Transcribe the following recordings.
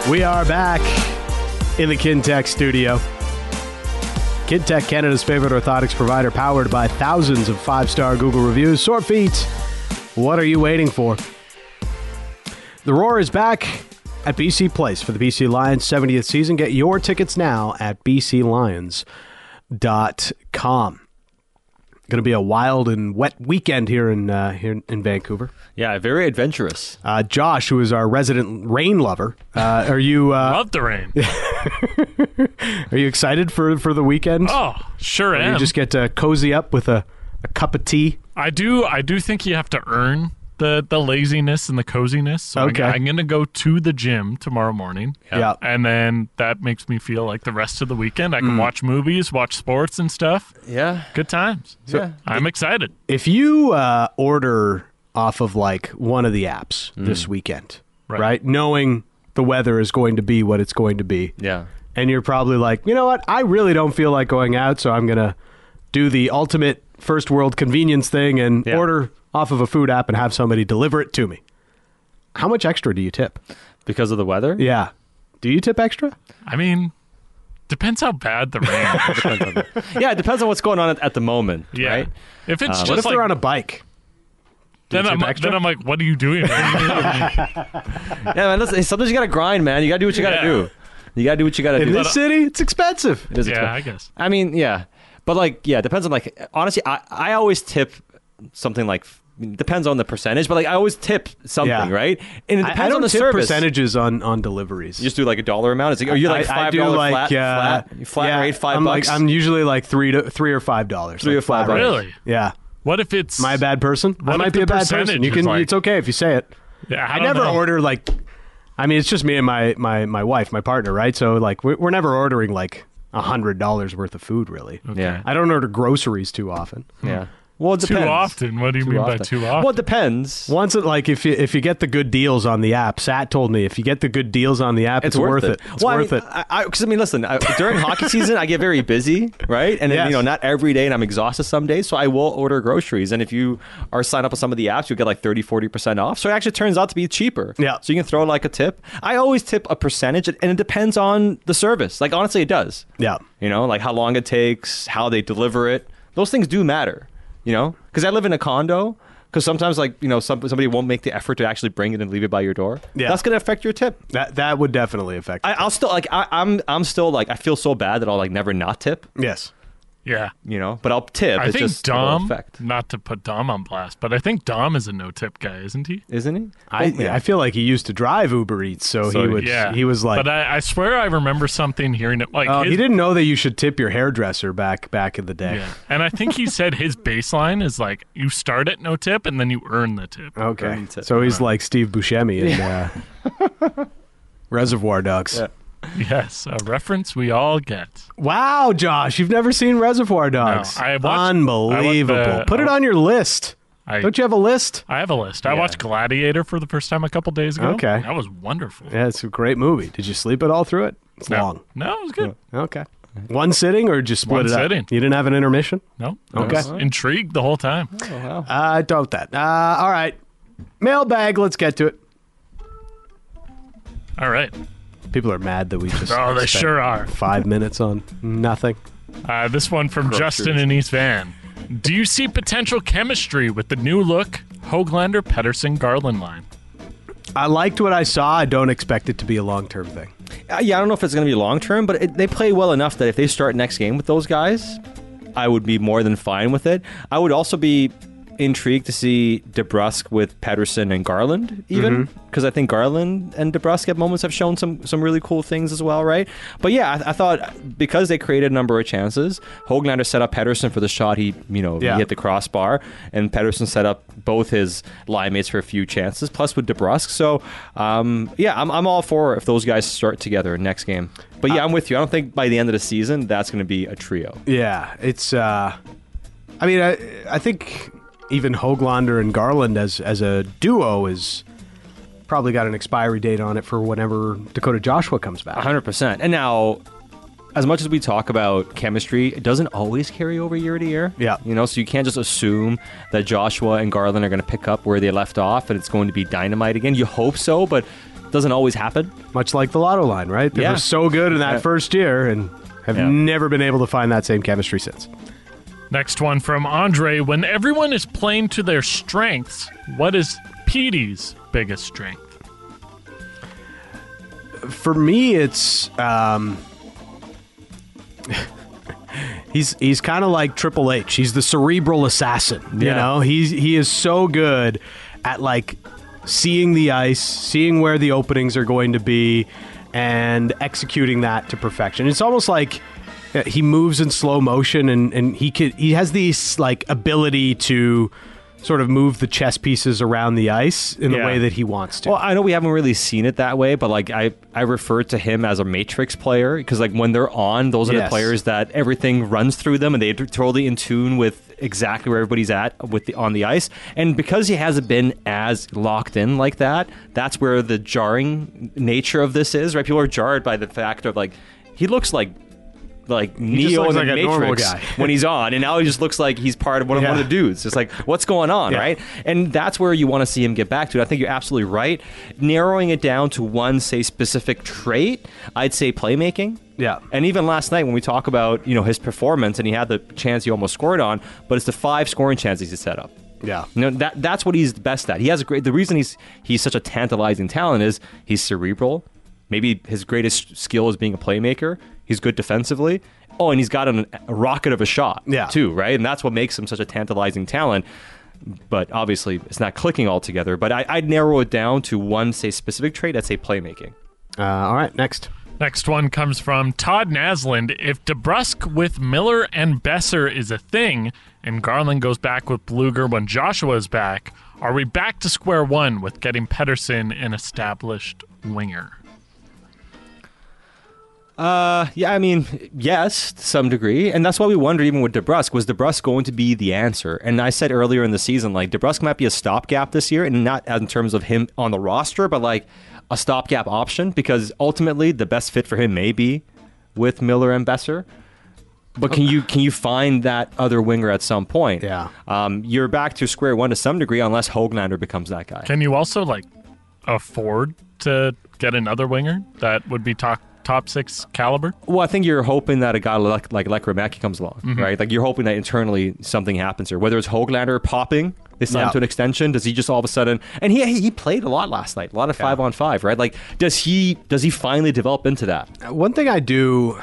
We are back in the Kintech studio. Kintech, Canada's favorite orthotics provider, powered by thousands of 5-star Google reviews. Sore feet, what are you waiting for? The Roar is back at BC Place for the BC Lions 70th season. Get your tickets now at bclions.com. Going to be a wild and wet weekend here in Vancouver. Yeah, very adventurous. Josh, who is our resident rain lover, are you love the rain? Are you excited for the weekend? Oh, sure am. You just get to cozy up with a cup of tea. I do think you have to earn the laziness and the coziness. So Okay. I'm going to go to the gym tomorrow morning. Yeah. And then that makes me feel like the rest of the weekend I can watch movies, watch sports and stuff. Yeah. Good times. Yeah. I'm excited. If you order off of like one of the apps this weekend, right? Knowing the weather is going to be what it's going to be. Yeah. And you're probably like, you know what? I really don't feel like going out, so I'm going to do the ultimate first world convenience thing and order off of a food app and have somebody deliver it to me. How much extra do you tip? Because of the weather? Yeah. Do you tip extra? I mean, depends how bad the rain is. Yeah, it depends on what's going on at the moment, Yeah. right? If it's What just if like, they're on a bike? then I'm like, what are you doing? Yeah, man, listen, sometimes you got to grind, man. You got to do what you got to do. You got to do what you got to In do. this city, it's expensive. It is Yeah, expensive. I guess. I mean, yeah. But like, yeah, it depends on like, honestly, I always tip something like, depends on the percentage, but like I always tip something, Yeah. right? And it depends I don't on the tip service. percentages on deliveries. You just do like a dollar amount. It's like, are you like $5 I do like flat rate, $5? I'm usually like $3 or $5. $3 or like flat $5. rate. Really? Yeah. What if it's... Am I a bad person? I What might if be the a bad person. percentage You can. is like- It's okay if you say it. Yeah, I don't never know. order like. I mean, it's just me and my wife, my partner, right? So like, we're never ordering like $100 worth of food, really. Yeah. I don't order groceries too often. Yeah. Well, it Too depends. often? What do you mean by often. too often? Well, it depends. Once it like if you get the good deals on the app, Sat told me if you get the good deals on the app, it's worth it. It's well, worth it. Because I mean, listen, during hockey season, I get very busy, right? And then, Yes. not every day, and I'm exhausted some days, so I will order groceries. And if you are signed up with some of the apps, you'll get like 30-40% off. So it actually turns out to be cheaper. Yeah. So you can throw like a tip. I always tip a percentage, and it depends on the service. Like honestly, it does. Yeah. Like how long it takes, how they deliver it. Those things do matter. Because I live in a condo. Because sometimes, like somebody won't make the effort to actually bring it and leave it by your door. Yeah. That's going to affect your tip. That would definitely affect. I'll still like I'm still like I feel so bad that I'll like never not tip. Yes. Yeah. But I'll tip. I It's think just a little Dom, effect, not to put Dom on blast, but I think Dom is a no-tip guy, isn't he? isn't he? I feel like he used to drive Uber Eats, so he would. Yeah. He was like. But I swear I remember something hearing it. Like he didn't know that you should tip your hairdresser back in the day. Yeah. And I think he said his baseline is like you start at no tip and then you earn the tip. Okay. Earn tip. So he's like Steve Buscemi in Reservoir Dogs. Yeah. Yes, a reference we all get. Wow, Josh, you've never seen Reservoir Dogs? No, I watched- Unbelievable. Put it on your list. Don't you have a list? I have a list. I watched Gladiator for the first time a couple days ago. Okay. That was wonderful. Yeah, it's a great movie. Did you sleep it all through it? It's long. No, it was good. Okay. One sitting or just split One it up? sitting. You didn't have an intermission? No. Okay. I was intrigued the whole time. Oh, wow. I doubt that. All right. Mailbag, let's get to it. All right. People are mad that we just Oh, they spent sure are. 5 minutes on nothing. This one from Justin in East Van. Do you see potential chemistry with the new look Höglander, Pettersson, Garland line? I liked what I saw. I don't expect it to be a long-term thing. Yeah, I don't know if it's going to be long term, but they play well enough that if they start next game with those guys, I would be more than fine with it. I would also be intrigued to see DeBrusk with Pettersson and Garland, even because I think Garland and DeBrusk at moments have shown some really cool things as well, right? But yeah, I thought because they created a number of chances, Höglander set up Pettersson for the shot. He hit the crossbar, and Pettersson set up both his line mates for a few chances, plus with DeBrusk. So yeah, I'm all for if those guys start together next game. But yeah, I'm with you. I don't think by the end of the season that's going to be a trio. Yeah, it's. I mean, I think even Höglander and Garland as a duo is probably got an expiry date on it for whenever Dakota Joshua comes back. 100%. And now, as much as we talk about chemistry, it doesn't always carry over year to year. Yeah. So you can't just assume that Joshua and Garland are going to pick up where they left off and it's going to be dynamite again. You hope so, but doesn't always happen. Much like the Lotto line, right? They Yeah. were so good in that first year and have never been able to find that same chemistry since. Next one from Andre. When everyone is playing to their strengths, what is Petey's biggest strength? For me, it's he's kind of like Triple H. He's the cerebral assassin. You Yeah. know, he is so good at like seeing the ice, seeing where the openings are going to be, and executing that to perfection. It's almost like he moves in slow motion, and he has these like ability to sort of move the chess pieces around the ice in the Yeah. way that he wants to. Well, I know we haven't really seen it that way, but like I refer to him as a Matrix player because like when they're on, those are the Yes. players that everything runs through them and they're totally in tune with exactly where everybody's at on the ice. And because he hasn't been as locked in like that, that's where the jarring nature of this is, right? People are jarred by the fact of like he looks like just Neo looks in the like a normal Matrix guy. when he's on, and now he just looks like he's part of one of the dudes. It's like, what's going on, Yeah. right? And that's where you want to see him get back to. I think you're absolutely right. Narrowing it down to one, say, specific trait, I'd say playmaking. Yeah. And even last night when we talk about his performance, and he had the chance he almost scored on, but it's the 5 scoring chances he set up. Yeah. That's what he's best at. He has the reason he's such a tantalizing talent is he's cerebral. Maybe his greatest skill is being a playmaker. He's good defensively. Oh, and he's got a rocket of a shot, too, right? And that's what makes him such a tantalizing talent. But obviously, it's not clicking altogether. But I'd narrow it down to one, say, specific trait. I'd say playmaking. All right, next. Next one comes from Todd Naslund. If DeBrusk with Miller and Besser is a thing, and Garland goes back with Bluger when Joshua is back, are we back to square one with getting Pettersson an established winger? Yeah, I mean, yes, to some degree. And that's why we wondered, even with DeBrusk, was DeBrusk going to be the answer? And I said earlier in the season, like, DeBrusk might be a stopgap this year, and not in terms of him on the roster, but like a stopgap option, because ultimately the best fit for him may be with Miller and Besser. But can you find that other winger at some point? Yeah. You're back to square one to some degree, unless Höglander becomes that guy. Can you also like afford to get another winger that would be top 6 caliber? Well, I think you're hoping that a guy like Lekramaki comes along, right? Like you're hoping that internally something happens here. Whether it's Höglander popping, they sign him to an extension. Does he just all of a sudden? And he played a lot last night, a lot of 5-on-5, right? Like does he finally develop into that? One thing I do,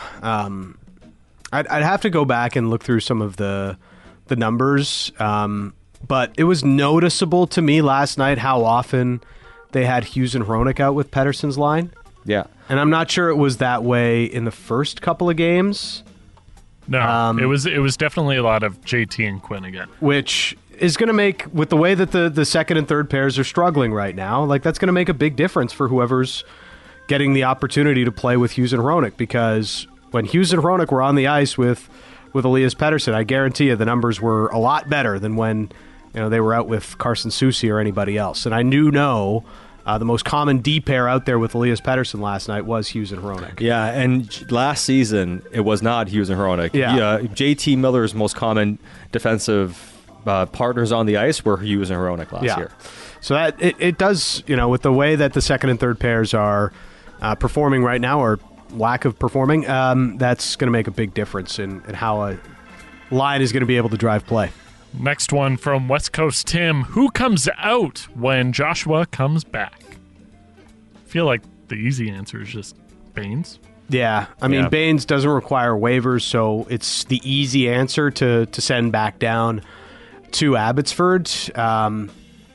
I'd have to go back and look through some of the numbers, but it was noticeable to me last night how often they had Hughes and Hronek out with Pettersson's line. Yeah. And I'm not sure it was that way in the first couple of games. No, it was definitely a lot of JT and Quinn again. Which is going to make, with the way that the second and third pairs are struggling right now, like that's going to make a big difference for whoever's getting the opportunity to play with Hughes and Hronek, because when Hughes and Hronek were on the ice with Elias Pettersson, I guarantee you the numbers were a lot better than when they were out with Carson Soucy or anybody else. And I know the most common D pair out there with Elias Pettersson last night was Hughes and Hronek. Yeah, and last season it was not Hughes and Hronek. Yeah. JT Miller's most common defensive partners on the ice were Hughes and Hronek last year. So that it does, with the way that the second and third pairs are performing right now, or lack of performing, that's going to make a big difference in how a line is going to be able to drive play. Next one from West Coast Tim. Who comes out when Joshua comes back? I feel like the easy answer is just Baines. Yeah, I mean, Baines doesn't require waivers, so it's the easy answer to send back down to Abbotsford. Other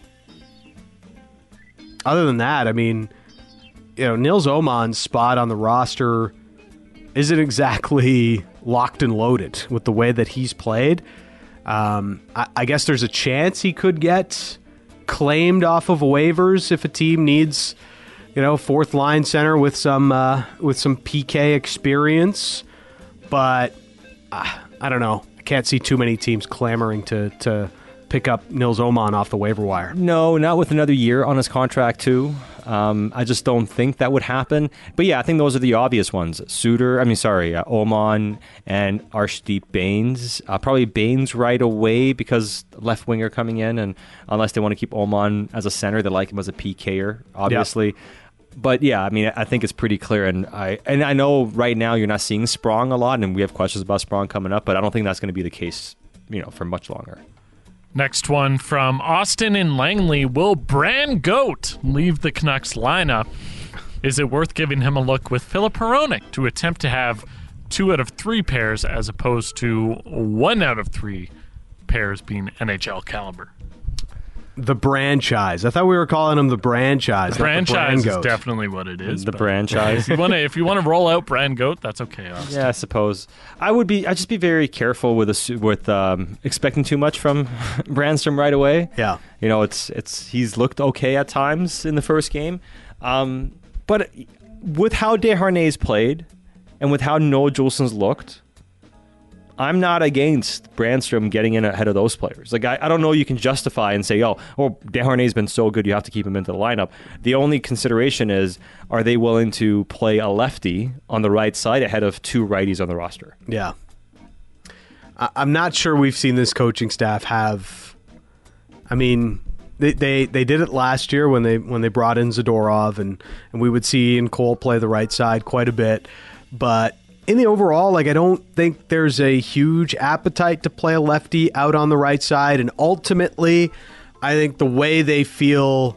than that, I mean, Nils Åman's spot on the roster isn't exactly locked and loaded with the way that he's played. I guess there's a chance he could get claimed off of waivers if a team needs, fourth line center with some PK experience. But I don't know. I can't see too many teams clamoring to pick up Nils Åman off the waiver wire. No, not with another year on his contract too. I just don't think that would happen. But yeah, I think those are the obvious ones. Åman and Arshdeep Baines. Probably Baines right away because left winger coming in, and unless they want to keep Åman as a center, they like him as a PKer, obviously. But yeah, I mean, I think it's pretty clear, and I know right now you're not seeing Sprong a lot, and we have questions about Sprong coming up, but I don't think that's going to be the case, for much longer. Next one from Austin in Langley. Will Bran Goat leave the Canucks lineup? Is it worth giving him a look with Filip Hronek to attempt to have 2 out of 3 pairs as opposed to 1 out of 3 pairs being NHL caliber? The franchise. I thought we were calling him the franchise. The franchise is definitely what it is. The franchise. If you want to roll out Bran Goat, that's okay. Austin. Yeah, I suppose. I'd just be very careful with expecting too much from Brannstrom right away. Yeah. He's looked okay at times in the first game, but with how Desharnais played and with how Noah Juulsen's looked, I'm not against Brannstrom getting in ahead of those players. Like, I don't know you can justify and say, Desharnais's been so good, you have to keep him into the lineup. The only consideration is, are they willing to play a lefty on the right side ahead of 2 righties on the roster? Yeah. I'm not sure we've seen this coaching staff have... I mean, they did it last year when they brought in Zadorov, and we would see Ian Cole play the right side quite a bit. But in the overall, I don't think there's a huge appetite to play a lefty out on the right side. And ultimately, I think the way they feel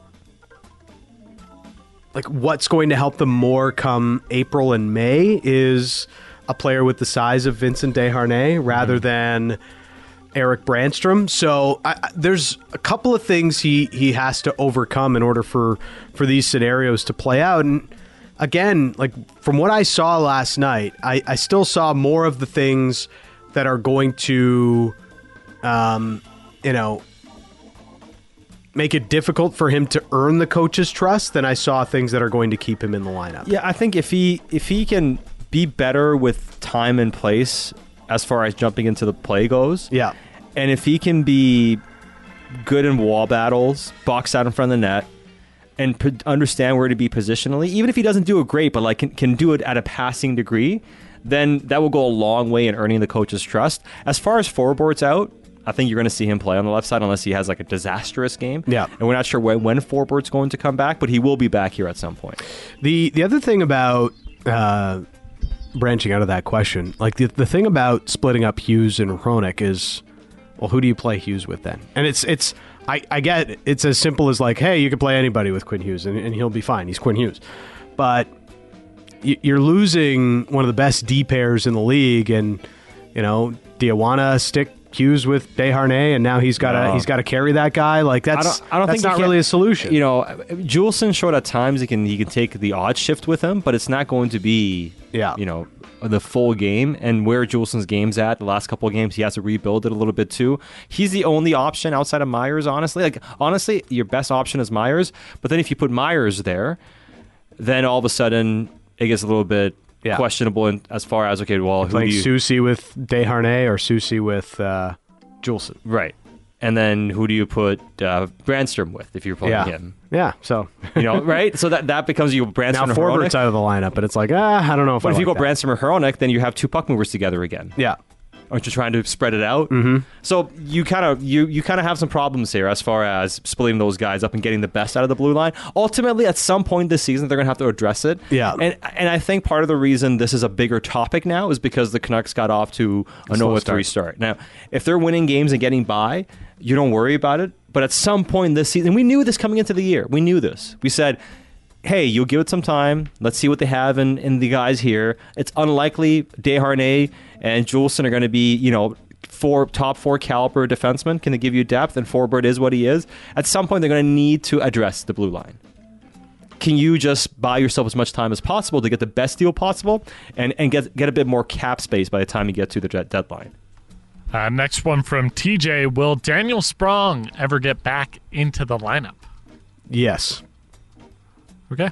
like what's going to help them more come April and May is a player with the size of Vincent Desharnais rather than Erik Brannstrom. So there's a couple of things he has to overcome in order for these scenarios to play out. And again, like from what I saw last night, I still saw more of the things that are going to, make it difficult for him to earn the coach's trust than I saw things that are going to keep him in the lineup. Yeah, I think if he can be better with time and place as far as jumping into the play goes. Yeah. And if he can be good in wall battles, box out in front of the net, and understand where to be positionally, even if he doesn't do it great, but like can do it at a passing degree, then that will go a long way in earning the coach's trust. As far as Forbort's out, I think you're going to see him play on the left side unless he has like a disastrous game. Yeah. And we're not sure when Forbort's going to come back, but he will be back here at some point. The other thing about branching out of that question, like the thing about splitting up Hughes and Hronek is, well, who do you play Hughes with then? And I get it. It's as simple as like, hey, you can play anybody with Quinn Hughes and he'll be fine. He's Quinn Hughes. But you're losing one of the best D pairs in the league, and do you want to stick Hughes with Desharnais and now he's got to carry that guy? Like that's not really a solution. Juulsen showed at times he can take the odd shift with him, but it's not going to be the full game. And where Juulsen's game's at, the last couple of games, he has to rebuild it a little bit too. He's the only option outside of Myers, honestly. Honestly, your best option is Myers, but then if you put Myers there, then all of a sudden it gets a little bit questionable as far as, okay, well, who do you... Soucy with Desharnais or Soucy with Juulsen. Right. And then who do you put Brannstrom with if you're playing him? Yeah, so... right? So that becomes you Brannstrom now and Hronek. Forbort's out of the lineup, but it's like, I don't know if But if you go that. Brannstrom or Hronek, then you have 2 puck movers together again. Yeah. Aren't you trying to spread it out? Mm-hmm. So you kind of have some problems here as far as splitting those guys up and getting the best out of the blue line. Ultimately, at some point this season, they're going to have to address it. Yeah. And I think part of the reason this is a bigger topic now is because the Canucks got off to a 0-3 start. Now, if they're winning games and getting by, you don't worry about it. But at some point this season, we knew this coming into the year. We knew this. We said, hey, you'll give it some time. Let's see what they have in the guys here. It's unlikely Desharnais and Juulsen are going to be, top 4 caliber defensemen. Can they give you depth? And Forbort is what he is. At some point, they're going to need to address the blue line. Can you just buy yourself as much time as possible to get the best deal possible and get a bit more cap space by the time you get to the deadline? Next one from TJ. Will Daniel Sprong ever get back into the lineup? Yes. Okay.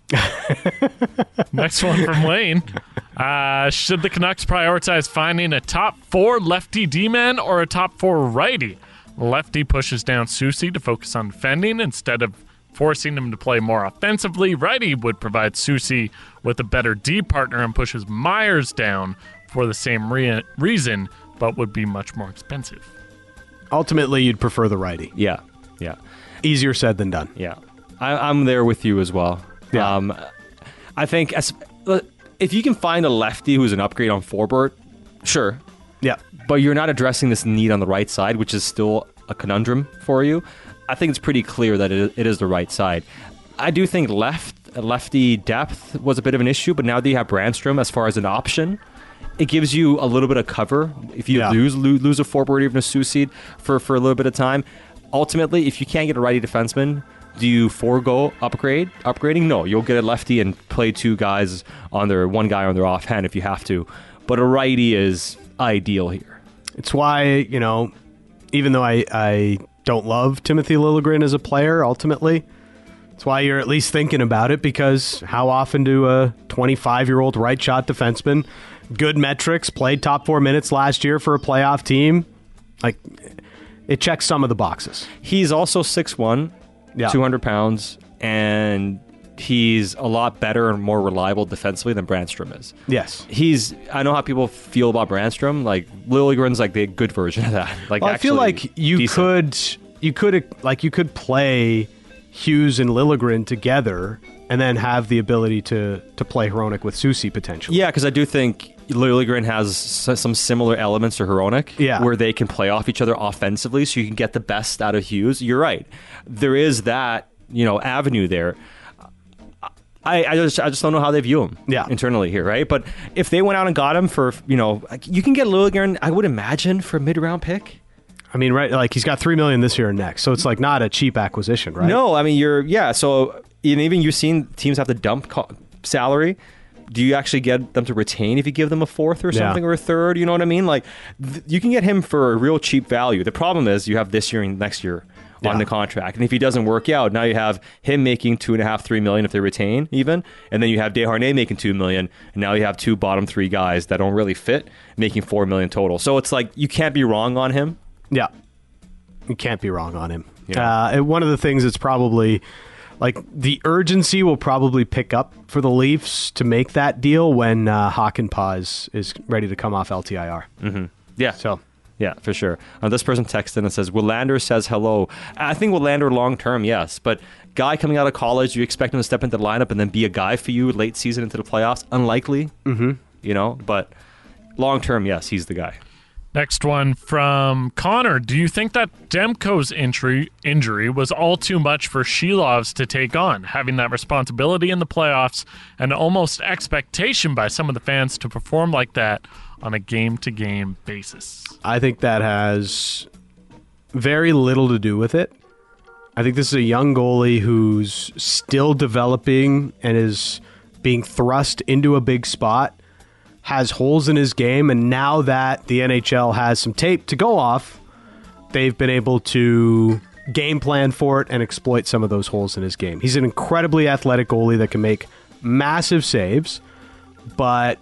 Next one from Wayne. Should the Canucks prioritize finding a top 4 lefty D-man or a top 4 righty? Lefty pushes down Soucy to focus on defending instead of forcing him to play more offensively. Righty would provide Soucy with a better D partner and pushes Myers down for the same reason, but would be much more expensive. Ultimately, you'd prefer the righty. Yeah. Easier said than done. Yeah. I'm there with you as well. Yeah. I think if you can find a lefty who's an upgrade on Forbort, sure. Yeah. But you're not addressing this need on the right side, which is still a conundrum for you. I think it's pretty clear that it is the right side. I do think lefty depth was a bit of an issue, but now that you have Brandstrom as far as an option, it gives you a little bit of cover if you lose a Forbort or even a Suicide for a little bit of time. Ultimately, if you can't get a righty defenseman, do you forego upgrading? No, you'll get a lefty and play one guy on their offhand if you have to. But a righty is ideal here. It's why, even though I don't love Timothy Liljegren as a player, ultimately, it's why you're at least thinking about it, because how often do a 25-year-old right shot defenseman, good metrics, played top 4 minutes last year for a playoff team, like, it checks some of the boxes. He's also 6'1", 200 pounds, and he's a lot better and more reliable defensively than Brandstrom is. Yes. I know how people feel about Brandstrom. Like, Liljegren's like the good version of that. Like, well, I feel like you could play Hughes and Liljegren together and then have the ability to play Hronek with Susi potentially. Yeah, because I do think Liljegren has some similar elements to Hronek, where they can play off each other offensively, so you can get the best out of Hughes. You're right. There is that avenue there. I just don't know how they view him internally here, right? But if they went out and got him for, you can get Liljegren, I would imagine, for a mid-round pick. I mean, right, like he's got $3 million this year and next, so it's like not a cheap acquisition, right? No, I mean, so even you've seen teams have to dump salary. Do you actually get them to retain if you give them a fourth or something or a third? You know what I mean? Like, you can get him for a real cheap value. The problem is you have this year and next year on the contract. And if he doesn't work out, now you have him making $2.5-3 million if they retain even. And then you have Desharnais making $2 million. And now you have two bottom three guys that don't really fit making $4 million total. So it's like, you can't be wrong on him. Yeah. You can't be wrong on him. Yeah. One of the things that's probably, like, the urgency will probably pick up for the Leafs to make that deal when Hakanpää is ready to come off LTIR. Mm-hmm. Yeah. So... yeah, for sure. This person texted and says, Willander says hello. I think Willander long-term, yes. But guy coming out of college, you expect him to step into the lineup and then be a guy for you late season into the playoffs? Unlikely. Mm-hmm. But long-term, yes, he's the guy. Next one from Connor. Do you think that Demko's injury was all too much for Shilovs to take on, having that responsibility in the playoffs and almost expectation by some of the fans to perform like that on a game-to-game basis? I think that has very little to do with it. I think this is a young goalie who's still developing and is being thrust into a big spot, has holes in his game, and now that the NHL has some tape to go off, they've been able to game plan for it and exploit some of those holes in his game. He's an incredibly athletic goalie that can make massive saves, but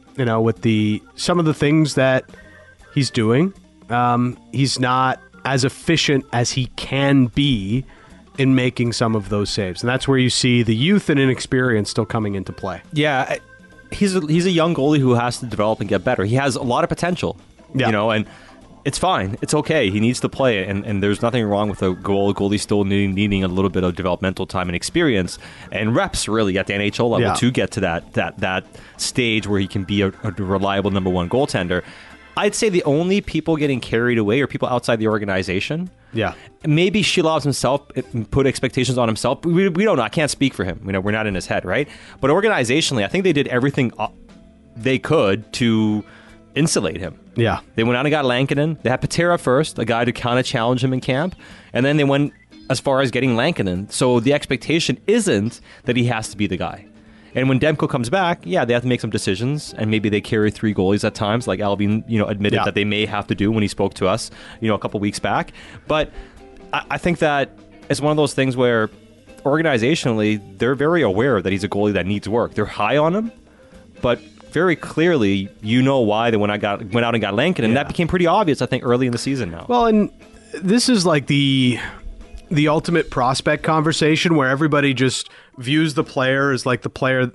with some of the things that he's doing, he's not as efficient as he can be in making some of those saves. And that's where you see the youth and inexperience still coming into play. Yeah, he's a young goalie who has to develop and get better. He has a lot of potential, and it's fine. It's okay. He needs to play, and there's nothing wrong with a goalie still needing a little bit of developmental time and experience and reps, really, at the NHL level to get to that stage where he can be a reliable number one goaltender. I'd say the only people getting carried away are people outside the organization. Yeah. Maybe Shilovs himself put expectations on himself. We don't know. I can't speak for him. We're not in his head, right? But organizationally, I think they did everything they could to insulate him. Yeah. They went out and got Lankinen. They had Patera first, a guy to kind of challenge him in camp. And then they went as far as getting Lankinen. So the expectation isn't that he has to be the guy. And when Demko comes back, they have to make some decisions, and maybe they carry three goalies at times, like Alvin, admitted that they may have to do when he spoke to us, a couple weeks back. But I think that it's one of those things where organizationally, they're very aware that he's a goalie that needs work. They're high on him, but very clearly, why they went out and got Lankinen, and that became pretty obvious, I think, early in the season now. Well, and this is like the ultimate prospect conversation where everybody just views the player as like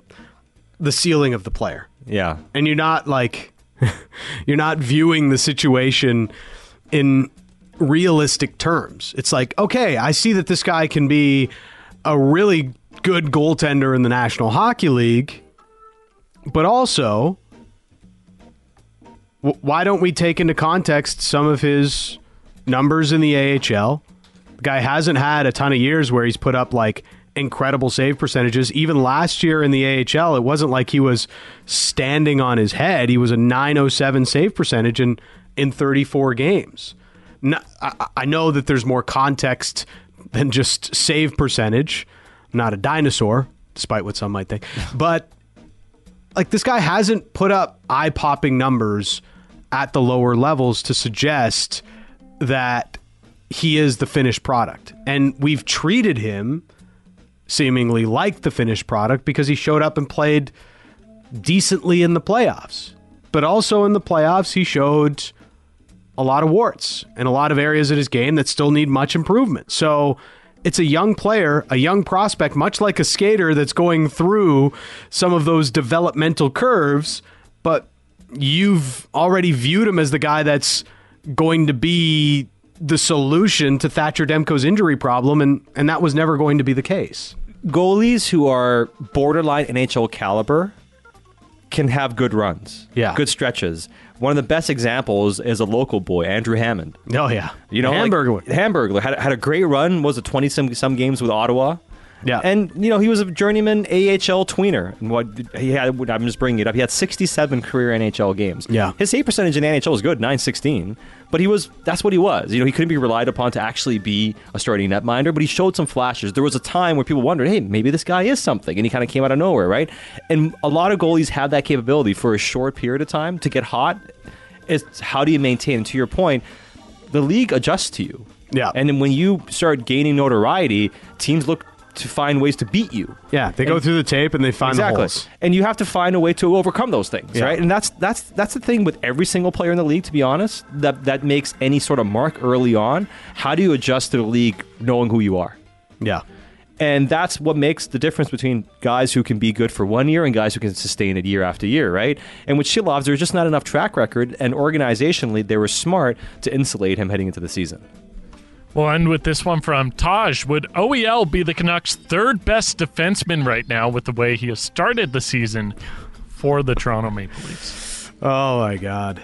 the ceiling of the player. Yeah. And you're not you're not viewing the situation in realistic terms. It's like, okay, I see that this guy can be a really good goaltender in the National Hockey League, but also, why don't we take into context some of his numbers in the AHL? The guy hasn't had a ton of years where he's put up like incredible save percentages. Even last year in the AHL, it wasn't like he was standing on his head. He was a .907 save percentage in 34 games. I know that there's more context than just save percentage. I'm not a dinosaur, despite what some might think. But like, this guy hasn't put up eye-popping numbers at the lower levels to suggest that he is the finished product. And we've treated him seemingly like the finished product because he showed up and played decently in the playoffs. But also in the playoffs, he showed a lot of warts and a lot of areas of his game that still need much improvement. So it's a young player, a young prospect, much like a skater that's going through some of those developmental curves, but you've already viewed him as the guy that's going to be the solution to Thatcher Demko's injury problem, and that was never going to be the case. Goalies who are borderline NHL caliber can have good runs, good stretches. One of the best examples is a local boy, Andrew Hammond. Oh, yeah. You know, Hamburglar had a great run, was it 20-some games with Ottawa? Yeah. And, you know, he was a journeyman AHL tweener. And what he had, I'm just bringing it up, he had 67 career NHL games. Yeah. His save percentage in the NHL was good, .916. But that's what he was. You know, he couldn't be relied upon to actually be a starting netminder, but he showed some flashes. There was a time where people wondered, hey, maybe this guy is something. And he kind of came out of nowhere, right? And a lot of goalies have that capability for a short period of time to get hot. It's how do you maintain? And to your point, the league adjusts to you. Yeah. And then when you start gaining notoriety, teams look to find ways to beat you. Yeah, they go through the tape and they find the holes. And you have to find a way to overcome those things, right? And that's the thing with every single player in the league, to be honest, that makes any sort of mark early on. How do you adjust to the league knowing who you are? Yeah. And that's what makes the difference between guys who can be good for 1 year and guys who can sustain it year after year, right? And with Shilov, there's just not enough track record, and organizationally, they were smart to insulate him heading into the season. We'll end with this one from Taj. Would OEL be the Canucks' third best defenseman right now with the way he has started the season for the Toronto Maple Leafs? Oh, my God.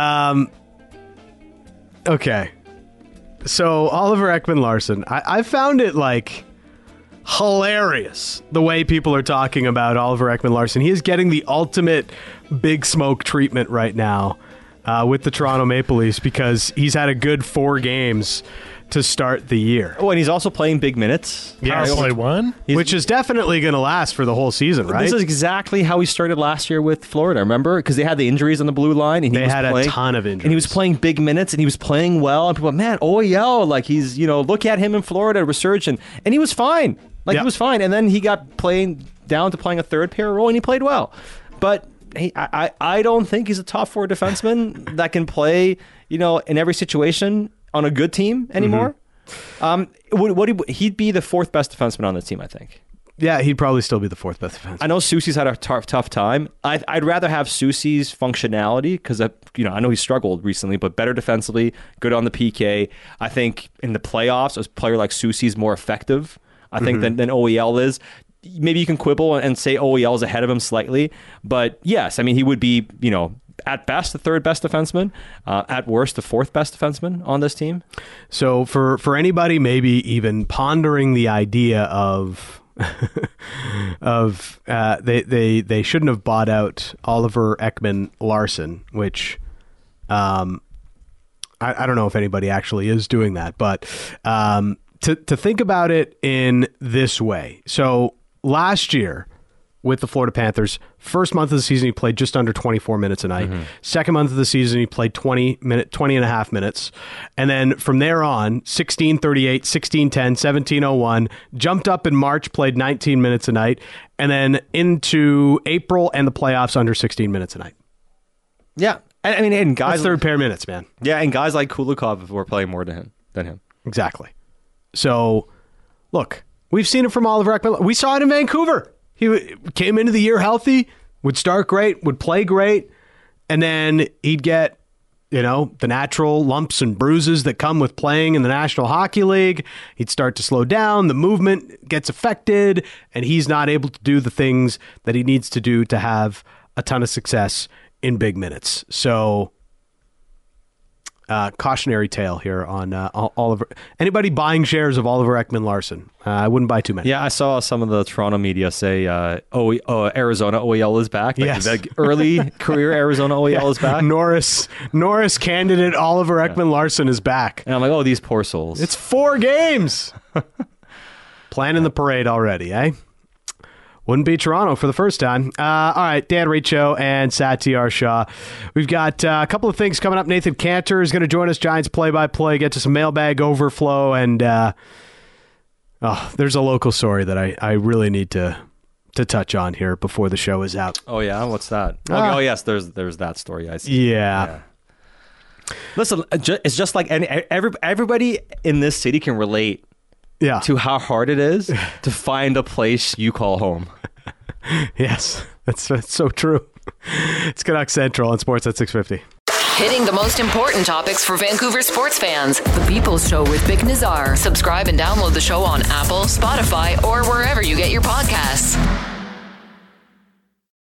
Okay. So, Oliver Ekman-Larsson, I found it, like, hilarious the way people are talking about Oliver Ekman-Larsson. He is getting the ultimate big smoke treatment right now with the Toronto Maple Leafs because he's had a good 4 games to start the year. Oh, and he's also playing big minutes. Yeah, play one, which is definitely going to last for the whole season, right? This is exactly how he started last year with Florida. Remember, because they had the injuries on the blue line, and they had a ton of injuries, and he was playing big minutes, and he was playing well. And people, man, OEL, like he's look at him in Florida, resurgent, and he was fine. He was fine, and then he got playing down to playing a third pair role, and he played well. But I don't think he's a top 4 defenseman that can play, in every situation on a good team anymore. Mm-hmm. He'd be the 4th best defenseman on this team, I think. Yeah, he'd probably still be the 4th best defenseman. I know Soucy's had a tough time. I'd rather have Soucy's functionality because I know he struggled recently, but better defensively, good on the PK. I think in the playoffs, a player like Soucy's more effective, I think, than OEL is. Maybe you can quibble and say OEL is ahead of him slightly, but yes, I mean, he would be, at best, the 3rd best defenseman, at worst, the 4th best defenseman on this team. So for anybody maybe even pondering the idea of they shouldn't have bought out Oliver Ekman-Larsson, which I don't know if anybody actually is doing that, but to think about it in this way. So last year with the Florida Panthers, first month of the season, he played just under 24 minutes a night. Mm-hmm. Second month of the season, he played 20 and a half minutes. And then from there on, 16:38, 16:10, 17:01, jumped up in March, played 19 minutes a night. And then into April and the playoffs, under 16 minutes a night. Yeah. I mean, and guys... That's third pair minutes, man. Yeah, and guys like Kulikov were playing more than him. Exactly. So, look, we've seen it from Oliver Ekman. We saw it in Vancouver. He came into the year healthy, would start great, would play great, and then he'd get the natural lumps and bruises that come with playing in the National Hockey League. He'd start to slow down. The movement gets affected, and he's not able to do the things that he needs to do to have a ton of success in big minutes. So, cautionary tale here on Oliver. Anybody buying shares of Oliver Ekman-Larsson? I wouldn't buy too many. Yeah, I saw some of the Toronto media say Arizona OEL is back. Yes. The early career Arizona OEL is back. Norris candidate Oliver Ekman-Larsson is back. And I'm like, these poor souls. It's 4 games. Planning the parade already, eh? Wouldn't be Toronto for the first time. All right, Dan Riccio and Satyar Shah. We've got a couple of things coming up. Nathan Cantor is going to join us, Giants play-by-play, get to some mailbag overflow, and there's a local story that I really need to touch on here before the show is out. Oh, yeah? What's that? Okay, yes, there's that story. I see. Yeah. Listen, it's just like everybody in this city can relate to how hard it is to find a place you call home. Yes, that's so true. It's Canucks Central on Sportsnet 650. Hitting the most important topics for Vancouver sports fans. The People's Show with Vic Nazar. Subscribe and download the show on Apple, Spotify, or wherever you get your podcasts.